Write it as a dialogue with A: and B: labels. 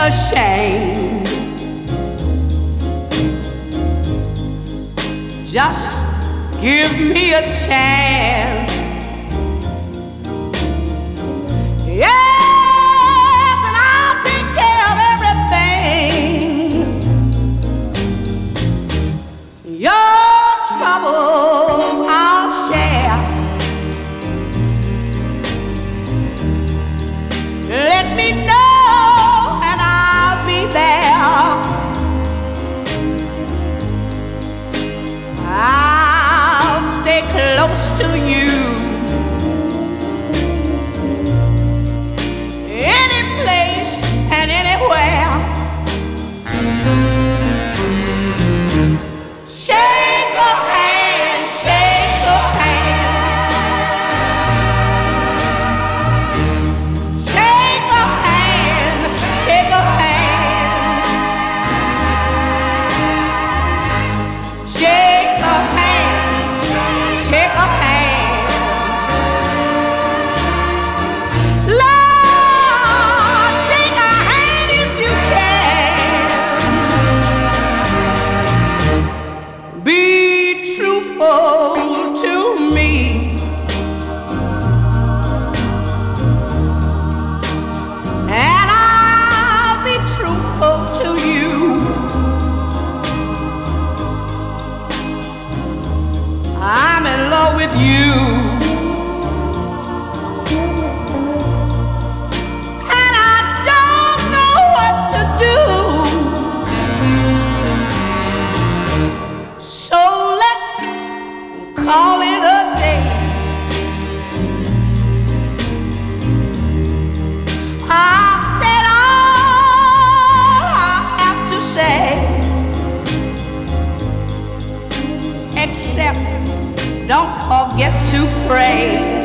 A: ashamed. Just give me a chance. Yes, and I'll take care of everything. Your troubles I'll share. Let me know and I'll be there. I'll stay close to you. Any place and anywhere. Shake a hand, shake a hand. Shake a hand, shake a hand. Shake a hand, shake a hand. Lord, shake a hand if you can. Be truthful to me. And I'll be truthful to you. I'm in love with you. And I don't know what to do. So let's call it a day. I've said all I have to say, except don't forget to pray.